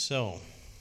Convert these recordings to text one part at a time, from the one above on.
So,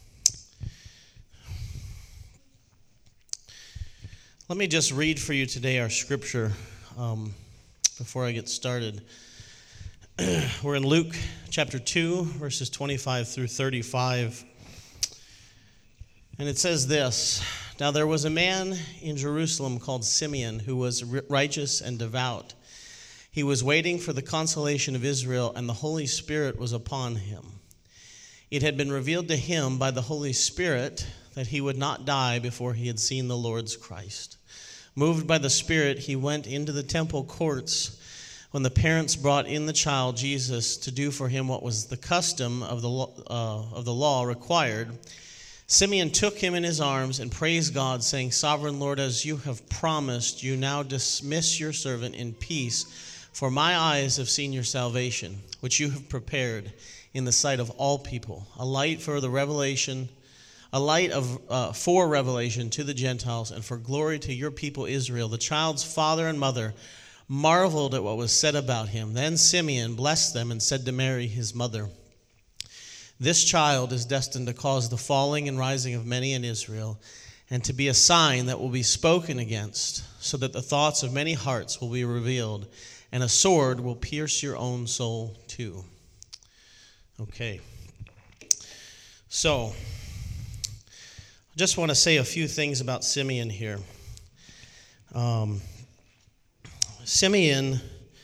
let me just read for you today our scripture before I get started. We're in Luke chapter 2, verses 25 through 35. And it says this: Now there was a man in Jerusalem called Simeon who was righteous and devout. He was waiting for the consolation of Israel, and the Holy Spirit was upon him. It had been revealed to him by the Holy Spirit that he would not die before he had seen the Lord's Christ. Moved by the Spirit, he went into the temple courts when the parents brought in the child Jesus to do for him what was the custom of the law required. Simeon took him in his arms and praised God, saying, Sovereign Lord, as you have promised, you now dismiss your servant in peace, for my eyes have seen your salvation, which you have prepared in the sight of all people, a light for revelation to the Gentiles, and for glory to your people Israel. The child's father and mother marveled at what was said about him. Then Simeon blessed them and said to Mary, his mother, This child is destined to cause the falling and rising of many in Israel, and to be a sign that will be spoken against, so that the thoughts of many hearts will be revealed, and a sword will pierce your own soul too. Okay. So, I just want to say a few things about Simeon here. Simeon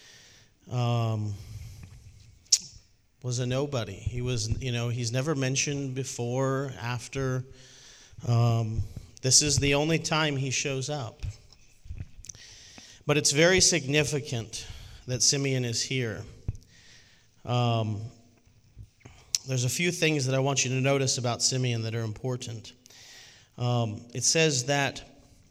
was a nobody. He was, he's never mentioned before, after. This is the only time he shows up. But it's very significant that Simeon is here. There's a few things that I want you to notice about Simeon that are important. It says that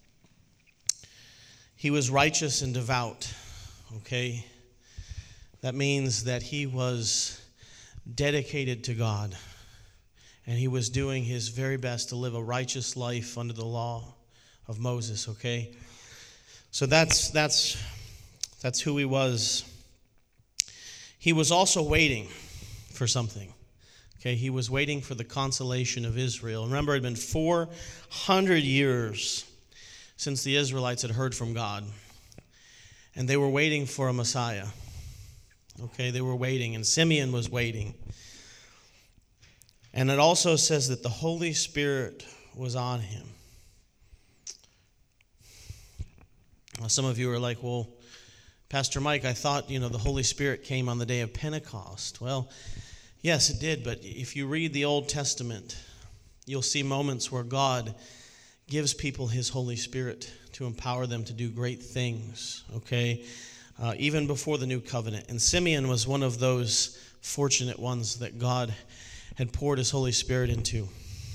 he was righteous and devout, okay? That means that he was dedicated to God, and he was doing his very best to live a righteous life under the law of Moses, okay? So that's who he was. He was also waiting for something. Okay, he was waiting for the consolation of Israel. Remember, it had been 400 years since the Israelites had heard from God. And they were waiting for a Messiah. Okay, they were waiting, and Simeon was waiting. And it also says that the Holy Spirit was on him. Now, some of you are like, well, Pastor Mike, I thought, the Holy Spirit came on the day of Pentecost. Well, yes, it did, but if you read the Old Testament, you'll see moments where God gives people his Holy Spirit to empower them to do great things, okay? Even before the New Covenant. And Simeon was one of those fortunate ones that God had poured his Holy Spirit into.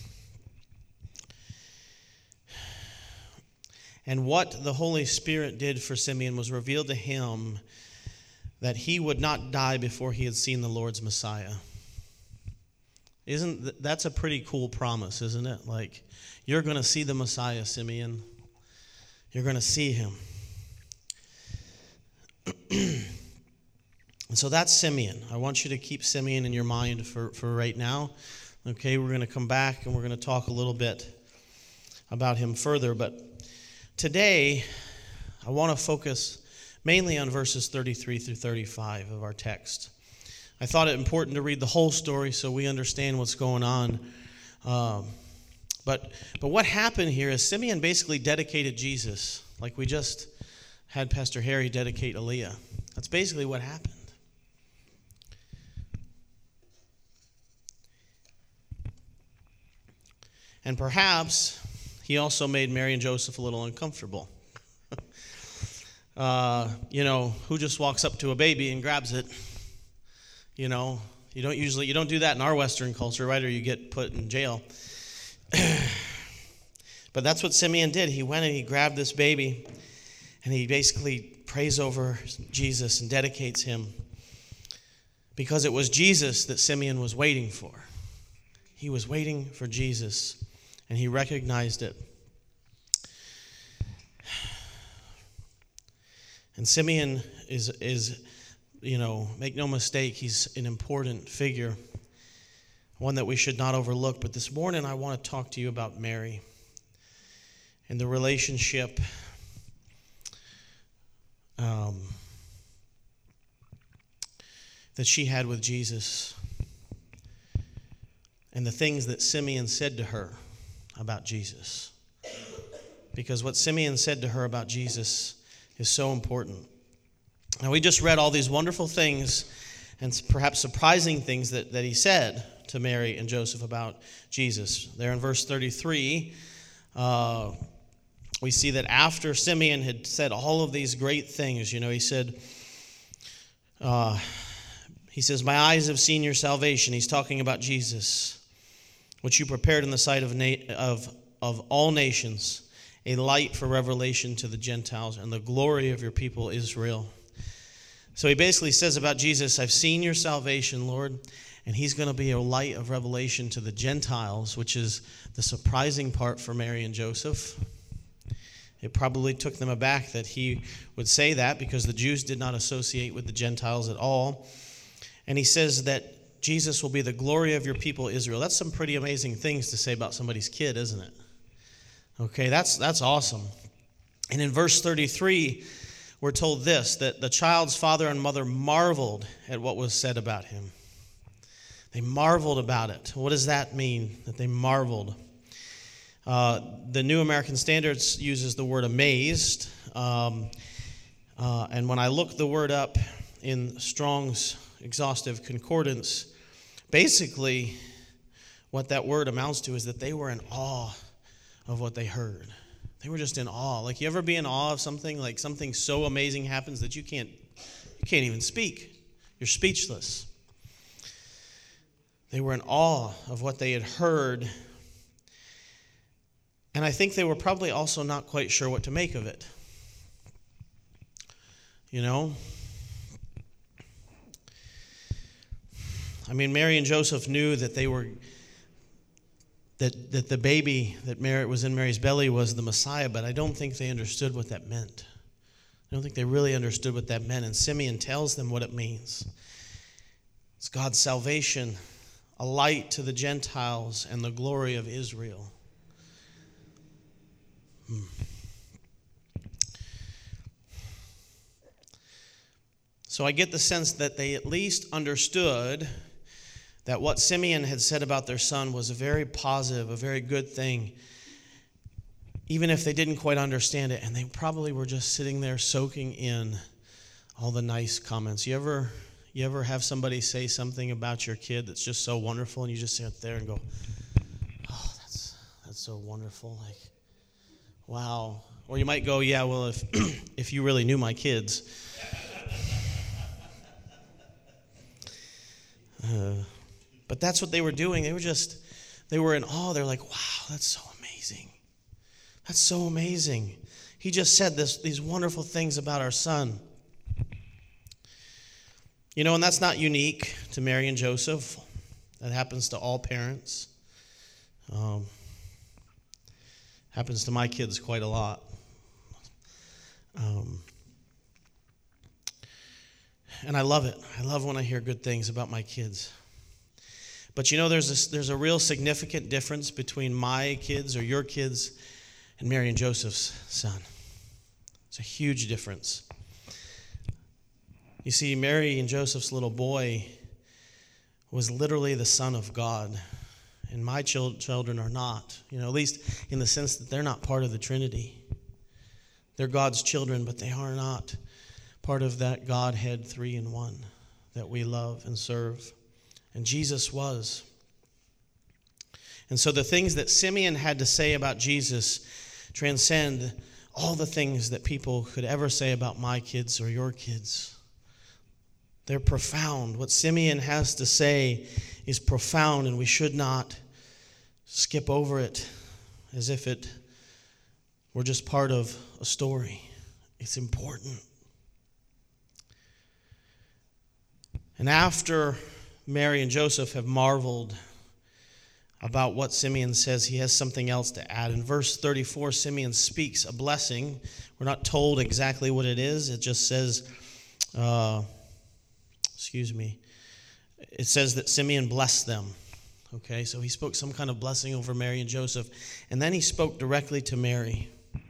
And what the Holy Spirit did for Simeon was revealed to him that he would not die before he had seen the Lord's Messiah. That's a pretty cool promise, isn't it? Like, you're going to see the Messiah, Simeon. You're going to see him. And so that's Simeon. I want you to keep Simeon in your mind for right now. Okay, we're going to come back and we're going to talk a little bit about him further. But today, I want to focus mainly on verses 33 through 35 of our text. I thought it important to read the whole story so we understand what's going on. But what happened here is Simeon basically dedicated Jesus, like we just had Pastor Harry dedicate Aaliyah. That's basically what happened. And perhaps he also made Mary and Joseph a little uncomfortable. Who just walks up to a baby and grabs it? You don't do that in our Western culture, right? Or you get put in jail. But that's what Simeon did. He went and he grabbed this baby, and he basically prays over Jesus and dedicates him, because it was Jesus that Simeon was waiting for. He was waiting for Jesus, and he recognized it. And Simeon is make no mistake, he's an important figure. one that we should not overlook. But this morning I want to talk to you about Mary and the relationship that she had with Jesus and the things that Simeon said to her about Jesus. Because what Simeon said to her about Jesus is so important. Now, we just read all these wonderful things and perhaps surprising things that he said to Mary and Joseph about Jesus. There in verse 33, we see that after Simeon had said all of these great things, he said, my eyes have seen your salvation. He's talking about Jesus, which you prepared in the sight of all nations, a light for revelation to the Gentiles and the glory of your people Israel. So he basically says about Jesus, I've seen your salvation, Lord, and he's going to be a light of revelation to the Gentiles, which is the surprising part for Mary and Joseph. It probably took them aback that he would say that because the Jews did not associate with the Gentiles at all. And he says that Jesus will be the glory of your people Israel. That's some pretty amazing things to say about somebody's kid, isn't it? Okay, that's awesome. And in verse 33, we're told this, that the child's father and mother marveled at what was said about him. They marveled about it. What does that mean, that they marveled? The New American Standard uses the word amazed. And when I look the word up in Strong's Exhaustive Concordance, basically what that word amounts to is that they were in awe of what they heard. They were just in awe. Like, you ever be in awe of something, like something so amazing happens that you can't even speak. You're speechless. They were in awe of what they had heard. And I think they were probably also not quite sure what to make of it. Mary and Joseph knew that that the baby that Mary was in Mary's belly was the Messiah, but I don't think they understood what that meant. I don't think they really understood what that meant. And Simeon tells them what it means. It's God's salvation, a light to the Gentiles, and the glory of Israel. So I get the sense that they at least understood that what Simeon had said about their son was a very positive, a very good thing, even if they didn't quite understand it. And they probably were just sitting there soaking in all the nice comments. You ever have somebody say something about your kid that's just so wonderful, and you just sit there and go, oh, that's so wonderful. Like, wow. Or you might go, yeah, well, if you really knew my kids. But that's what they were doing. They were in awe. They're like, wow, that's so amazing. That's so amazing. He just said these wonderful things about our son. And that's not unique to Mary and Joseph. That happens to all parents. Happens to my kids quite a lot. And I love it. I love when I hear good things about my kids. But there's a real significant difference between my kids or your kids and Mary and Joseph's son. It's a huge difference. You see, Mary and Joseph's little boy was literally the Son of God. And my children are not, at least in the sense that they're not part of the Trinity. They're God's children, but they are not part of that Godhead 3 in 1 that we love and serve. And Jesus was. And so the things that Simeon had to say about Jesus transcend all the things that people could ever say about my kids or your kids. They're profound. What Simeon has to say is profound, and we should not skip over it as if it were just part of a story. It's important. And after Mary and Joseph have marveled about what Simeon says, he has something else to add. In verse 34, Simeon speaks a blessing. We're not told exactly what it is. It just says, it says that Simeon blessed them. Okay, so he spoke some kind of blessing over Mary and Joseph. And then he spoke directly to Mary.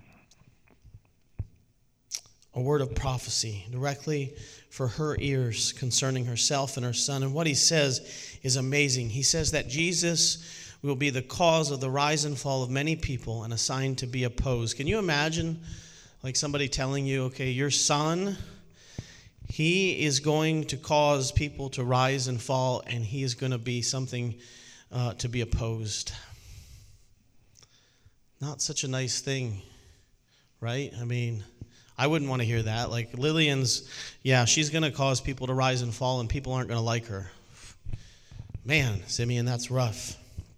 A word of prophecy directly for her ears concerning herself and her son. And what he says is amazing. He says that Jesus will be the cause of the rise and fall of many people and a sign to be opposed. Can you imagine like somebody telling you, okay, your son, he is going to cause people to rise and fall, and he is going to be something to be opposed. Not such a nice thing, right? I mean, I wouldn't want to hear that. Like Lillian's, yeah, she's going to cause people to rise and fall, and people aren't going to like her. Man, Simeon, that's rough.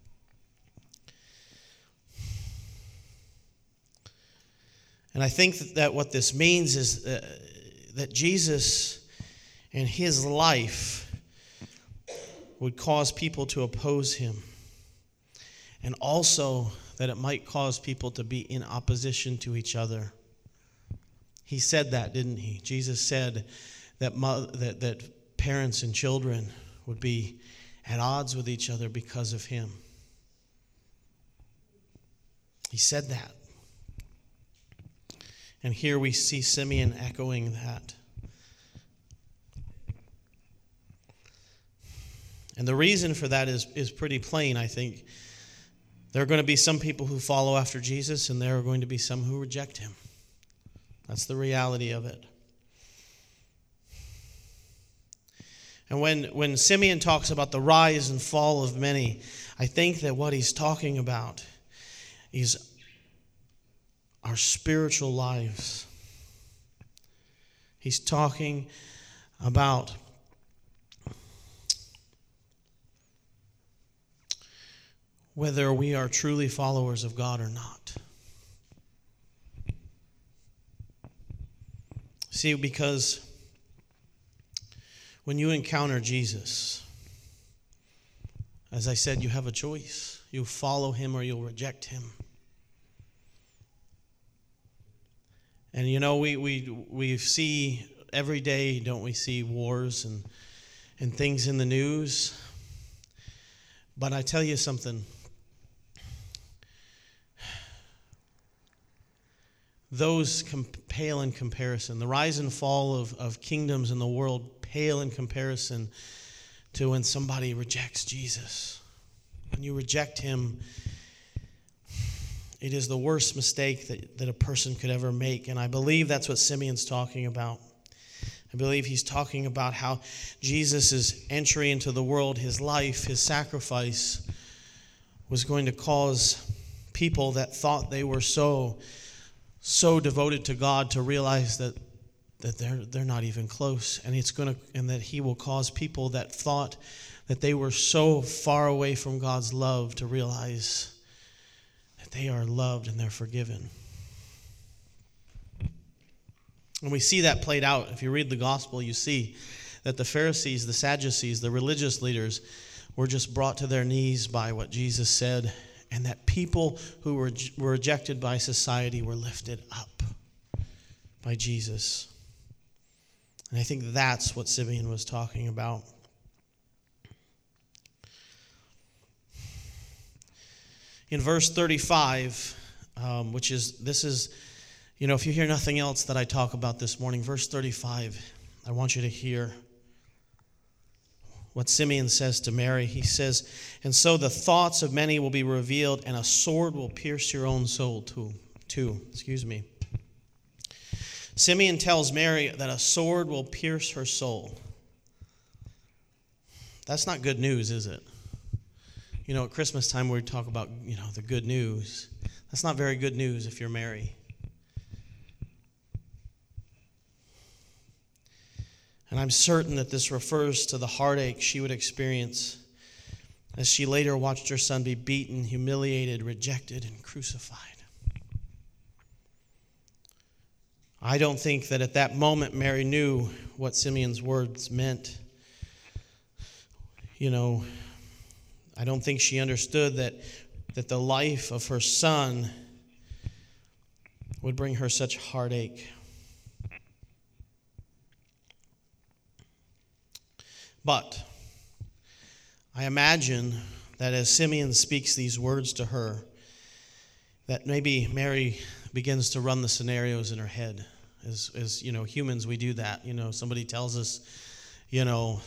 And I think that what this means is that Jesus and his life would cause people to oppose him. And also that it might cause people to be in opposition to each other. He said that, didn't he? Jesus said that parents and children would be at odds with each other because of him. He said that. And here we see Simeon echoing that. And the reason for that is pretty plain, I think. There are going to be some people who follow after Jesus, and there are going to be some who reject him. That's the reality of it. And when Simeon talks about the rise and fall of many, I think that what he's talking about is our spiritual lives. He's talking about whether we are truly followers of God or not. See, because when you encounter Jesus, as I said, you have a choice. You follow him or you'll reject him. And you know, we see every day, don't we, see wars and things in the news. But I tell you something. Those pale in comparison. The rise and fall of kingdoms in the world pale in comparison to when somebody rejects Jesus. When you reject him, it is the worst mistake that a person could ever make. And I believe that's what Simeon's talking about. I believe he's talking about how Jesus' entry into the world, his life, his sacrifice, was going to cause people that thought they were so devoted to God to realize that they're not even close, and that he will cause people that thought that they were so far away from God's love to realize that they are loved and they're forgiven. And we see that played out. If you read the gospel, you see that the Pharisees, the Sadducees, the religious leaders were just brought to their knees by what Jesus said, and that people who were rejected by society were lifted up by Jesus. And I think that's what Simeon was talking about. In verse 35, if you hear nothing else that I talk about this morning, verse 35, I want you to hear what Simeon says to Mary. He says, "And so the thoughts of many will be revealed, and a sword will pierce your own soul too. Simeon tells Mary that a sword will pierce her soul. That's not good news, is it? You know, at Christmas time we talk about, the good news. That's not very good news if you're Mary. And I'm certain that this refers to the heartache she would experience as she later watched her son be beaten, humiliated, rejected, and crucified. I don't think that at that moment Mary knew what Simeon's words meant. I don't think she understood that the life of her son would bring her such heartache. But I imagine that as Simeon speaks these words to her, that maybe Mary begins to run the scenarios in her head. As humans, we do that. Somebody tells us, the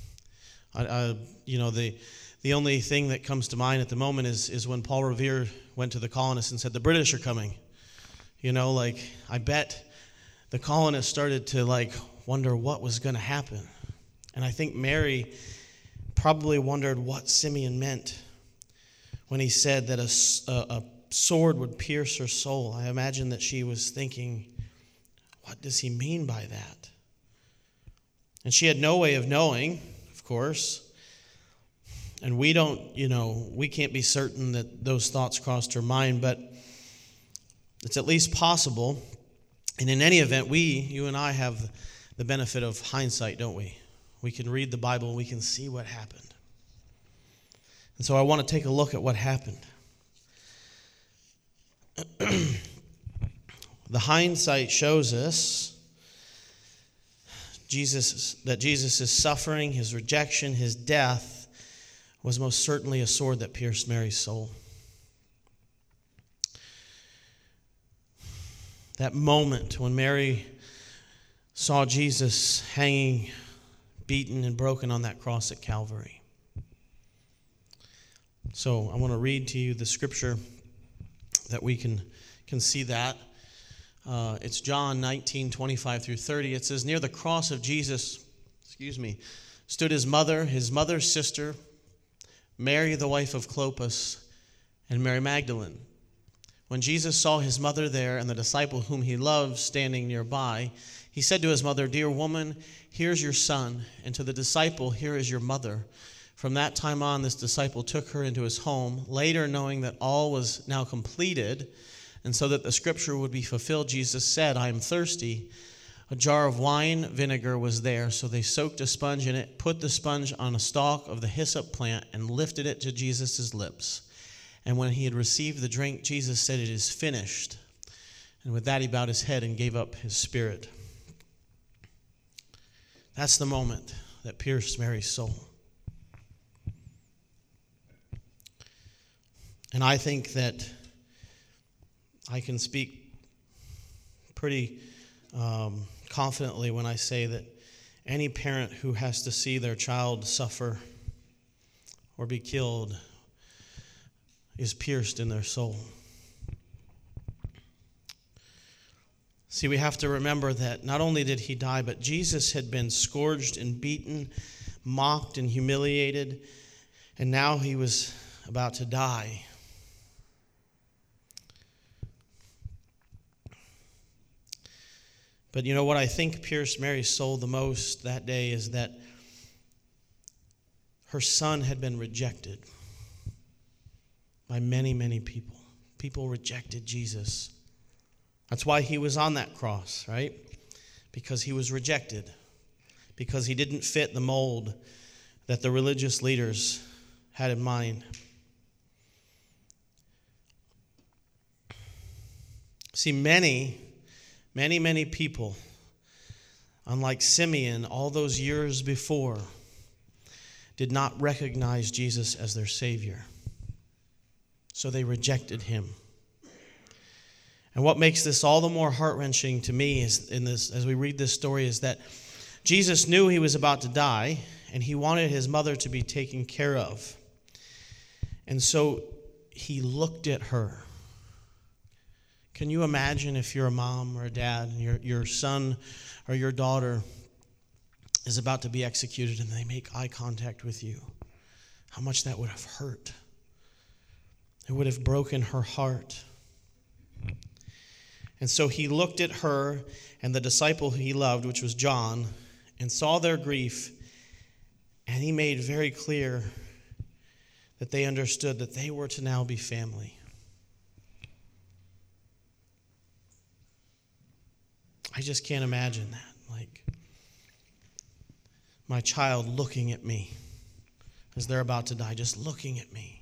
only thing that comes to mind at the moment is when Paul Revere went to the colonists and said, the British are coming. I bet the colonists started to wonder what was going to happen. And I think Mary probably wondered what Simeon meant when he said that a sword would pierce her soul. I imagine that she was thinking, what does he mean by that? And she had no way of knowing, of course. And we can't be certain that those thoughts crossed her mind, but it's at least possible. And in any event, you and I have the benefit of hindsight, don't we? We can read the Bible and we can see what happened. And so I want to take a look at what happened. The hindsight shows us that Jesus' suffering, his rejection, his death was most certainly a sword that pierced Mary's soul. That moment when Mary saw Jesus hanging, beaten, and broken on that cross at Calvary. So I want to read to you the scripture that we can see that. It's John 19:25 through 30. It says, near the cross of Jesus, stood his mother's sister, Mary, the wife of Clopas, and Mary Magdalene. When Jesus saw his mother there and the disciple whom he loved standing nearby, he said to his mother, dear woman, here's your son, and to the disciple, here is your mother. From that time on, this disciple took her into his home. Later, knowing that all was now completed, and so that the scripture would be fulfilled, Jesus said, I am thirsty. A jar of wine vinegar was there, so they soaked a sponge in it, put the sponge on a stalk of the hyssop plant, and lifted it to Jesus' lips. And when he had received the drink, Jesus said, it is finished. And with that, he bowed his head and gave up his spirit. That's the moment that pierced Mary's soul. And I think that I can speak pretty confidently when I say that any parent who has to see their child suffer or be killed is pierced in their soul. See, we have to remember that not only did he die, but Jesus had been scourged and beaten, mocked and humiliated, and now he was about to die. But you know what I think pierced Mary's soul the most that day is that her son had been rejected by many, many people. People rejected Jesus. That's why he was on that cross, right? Because he was rejected. Because he didn't fit the mold that the religious leaders had in mind. See, many people, unlike Simeon all those years before, did not recognize Jesus as their Savior. So they rejected him. And what makes this all the more heart-wrenching to me is as we read this story is that Jesus knew he was about to die, and he wanted his mother to be taken care of. And so he looked at her. Can you imagine if you're a mom or a dad and your son or your daughter is about to be executed and they make eye contact with you? How much that would have hurt. It would have broken her heart. And so he looked at her and the disciple he loved, which was John, and saw their grief, and he made very clear that they understood that they were to now be family. I just can't imagine that. Like, my child looking at me as they're about to die, just looking at me.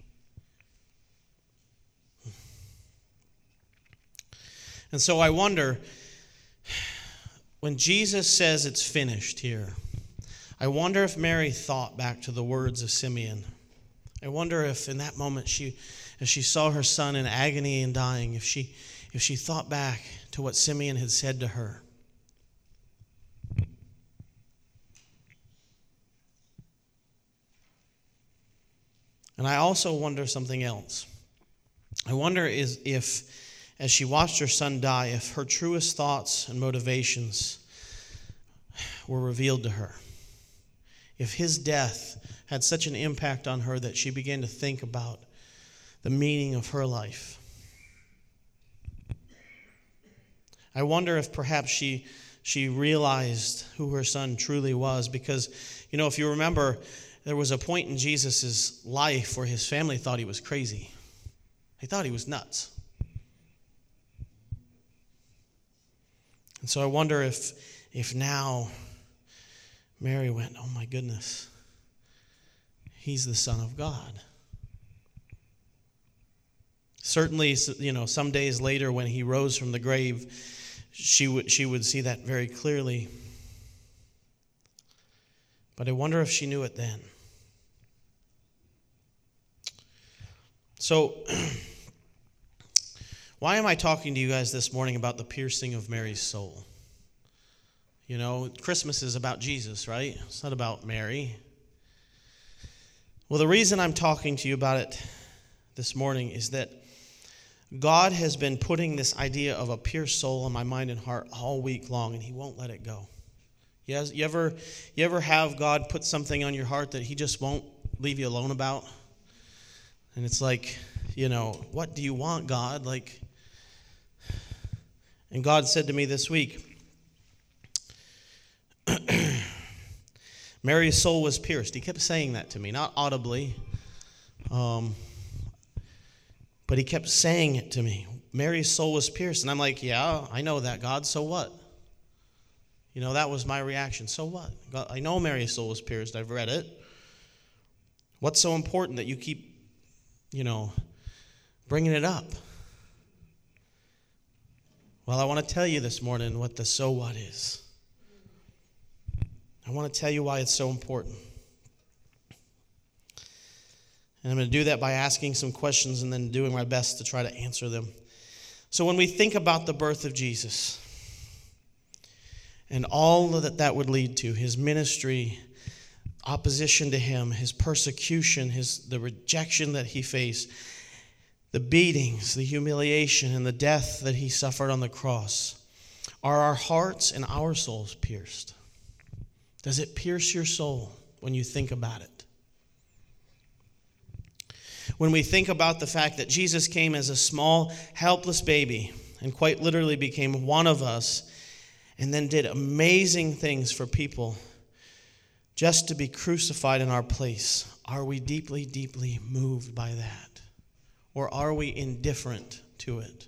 And so I wonder, when Jesus says it's finished here, I wonder if Mary thought back to the words of Simeon I wonder if in that moment as she saw her son in agony and dying, if she thought back to what Simeon had said to her. And I also wonder something else. I wonder if, as she watched her son die, if her truest thoughts and motivations were revealed to her. If his death had such an impact on her that she began to think about the meaning of her life. I wonder if perhaps she realized who her son truly was, because, if you remember, there was a point in Jesus' life where his family thought he was crazy. They thought he was nuts. And so I wonder if now Mary went, oh my goodness, he's the Son of God. Certainly, some days later when he rose from the grave, she would see that very clearly. But I wonder if she knew it then. So, why am I talking to you guys this morning about the piercing of Mary's soul? Christmas is about Jesus, right? It's not about Mary. Well, the reason I'm talking to you about it this morning is that God has been putting this idea of a pierced soul in my mind and heart all week long, and he won't let it go. You ever have God put something on your heart that he just won't leave you alone about? And it's like, what do you want, God? And God said to me this week, Mary's soul was pierced. He kept saying that to me, not audibly, but he kept saying it to me. Mary's soul was pierced. And I'm like, yeah, I know that, God, so what? That was my reaction. So what? God, I know Mary's soul was pierced. I've read it. What's so important that you keep, bringing it up? Well, I want to tell you this morning what the so what is. I want to tell you why it's so important. And I'm going to do that by asking some questions and then doing my best to try to answer them. So when we think about the birth of Jesus and all that would lead to, his ministry, opposition to him, his persecution, the rejection that he faced, the beatings, the humiliation, and the death that he suffered on the cross, are our hearts and our souls pierced? Does it pierce your soul when you think about it? When we think about the fact that Jesus came as a small, helpless baby and quite literally became one of us and then did amazing things for people just to be crucified in our place, are we deeply, deeply moved by that? Or are we indifferent to it?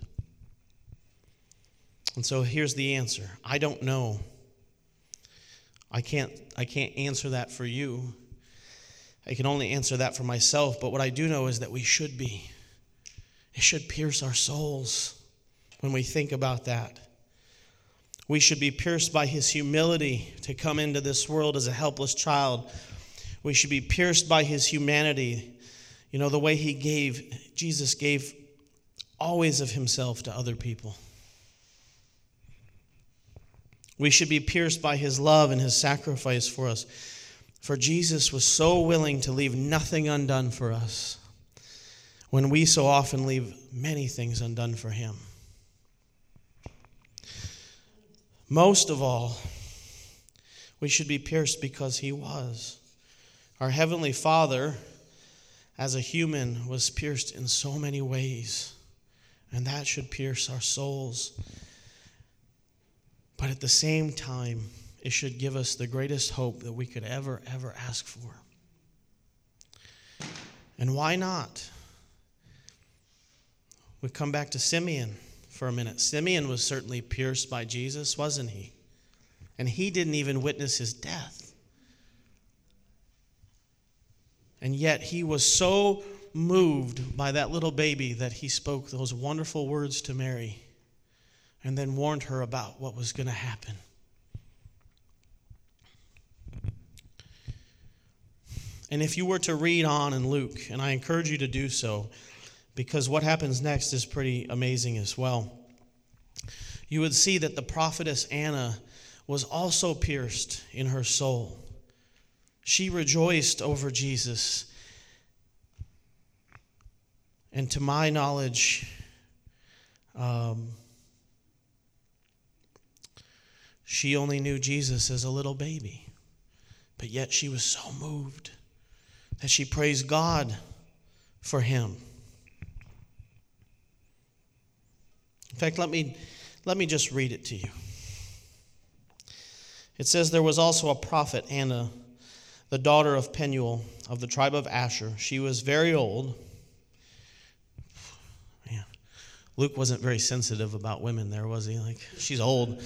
And so here's the answer. I don't know. I can't answer that for you. I can only answer that for myself, but what I do know is that we should be. It should pierce our souls when we think about that. We should be pierced by his humility to come into this world as a helpless child. We should be pierced by his humanity. The way Jesus gave always of himself to other people. We should be pierced by his love and his sacrifice for us. For Jesus was so willing to leave nothing undone for us when we so often leave many things undone for him. Most of all, we should be pierced because he was. Our Heavenly Father, as a human, was pierced in so many ways, and that should pierce our souls. But at the same time, it should give us the greatest hope that we could ever ask for. And why not? We come back to Simeon for a minute. Simeon was certainly pierced by Jesus, wasn't he? And he didn't even witness his death. And yet he was so moved by that little baby that he spoke those wonderful words to Mary and then warned her about what was going to happen. And if you were to read on in Luke, and I encourage you to do so, because what happens next is pretty amazing as well, you would see that the prophetess Anna was also pierced in her soul. She rejoiced over Jesus. And to my knowledge, she only knew Jesus as a little baby. But yet she was so moved that she praised God for him. In fact, let me just read it to you. It says, there was also a prophet, Anna, the daughter of Penuel of the tribe of Asher. She was very old. Man, Luke wasn't very sensitive about women there, was he? Like, she's old.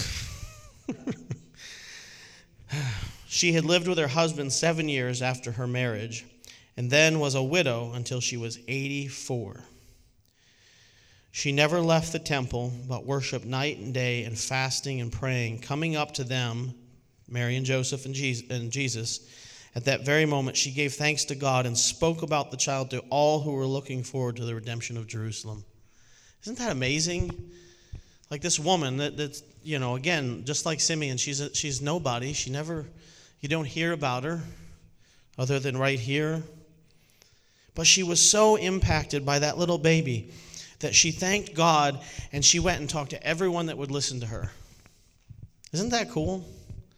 She had lived with her husband 7 years after her marriage, and then was a widow until she was 84. She never left the temple, but worshiped night and day in fasting and praying. Coming up to them, Mary and Joseph and Jesus, at that very moment she gave thanks to God and spoke about the child to all who were looking forward to the redemption of Jerusalem. Isn't that amazing? Like this woman that's, again, just like Simeon, she's nobody. You don't hear about her other than right here. But she was so impacted by that little baby that she thanked God, and she went and talked to everyone that would listen to her. Isn't that cool?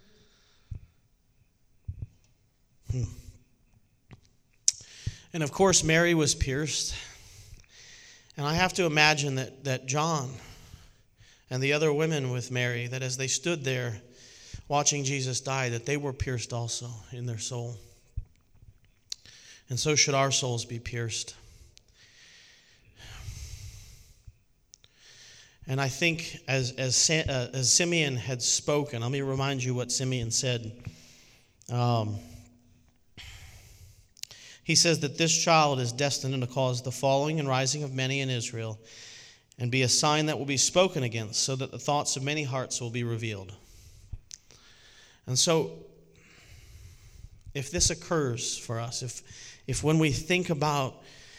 And of course, Mary was pierced. And I have to imagine that John and the other women with Mary, that as they stood there watching Jesus die, that they were pierced also in their soul. And so should our souls be pierced. And I think as Simeon had spoken, let me remind you what Simeon said. He says that this child is destined to cause the falling and rising of many in Israel, and be a sign that will be spoken against, so that the thoughts of many hearts will be revealed. And so, if this occurs for us, if when we think about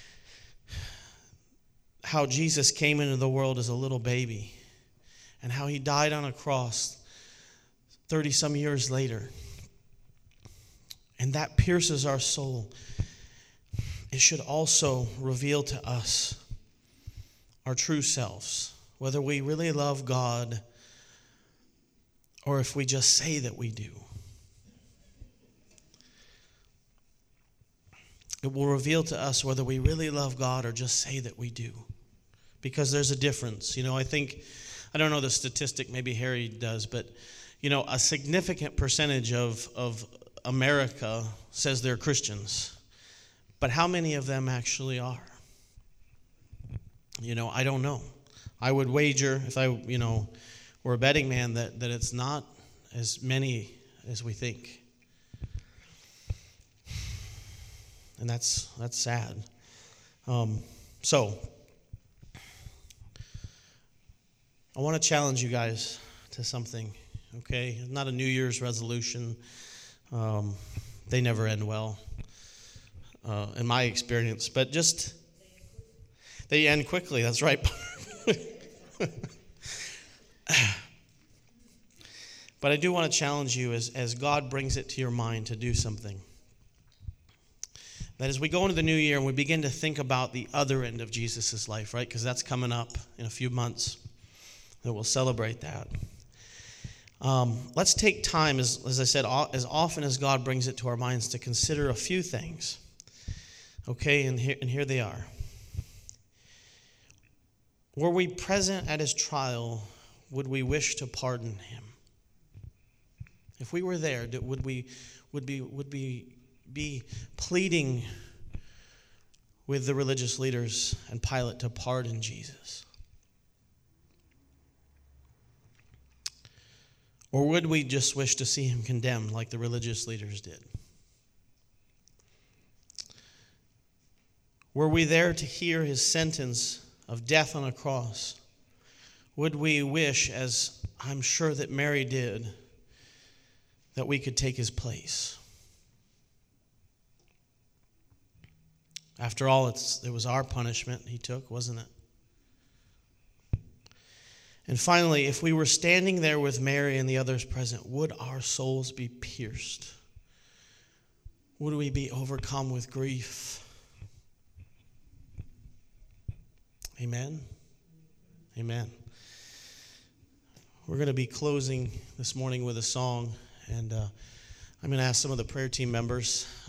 how Jesus came into the world as a little baby, and how he died on a cross 30-some years later, and that pierces our soul, it should also reveal to us our true selves, whether we really love God or if we just say that we do. It will reveal to us whether we really love God or just say that we do. Because there's a difference. I don't know the statistic, maybe Harry does, but, a significant percentage of America says they're Christians. But how many of them actually are? I don't know. I would wager, if I, were a betting man, that it's not as many as we think. And that's sad. So, I want to challenge you guys to something, okay? Not a New Year's resolution. They never end well, in my experience. But just, they end quickly, that's right. But I do want to challenge you as God brings it to your mind to do something. That as we go into the new year and we begin to think about the other end of Jesus' life, right? Because that's coming up in a few months. That we'll celebrate that. Let's take time, as I said, as often as God brings it to our minds, to consider a few things. Okay, and here they are. Were we present at his trial, would we wish to pardon him? If we were there, would we be pleading with the religious leaders and Pilate to pardon Jesus? Or would we just wish to see him condemned like the religious leaders did? Were we there to hear his sentence of death on a cross? Would we wish, as I'm sure that Mary did, that we could take his place? After all, it was our punishment he took, wasn't it? And finally, if we were standing there with Mary and the others present, would our souls be pierced? Would we be overcome with grief? Amen? Amen. We're going to be closing this morning with a song, and I'm going to ask some of the prayer team members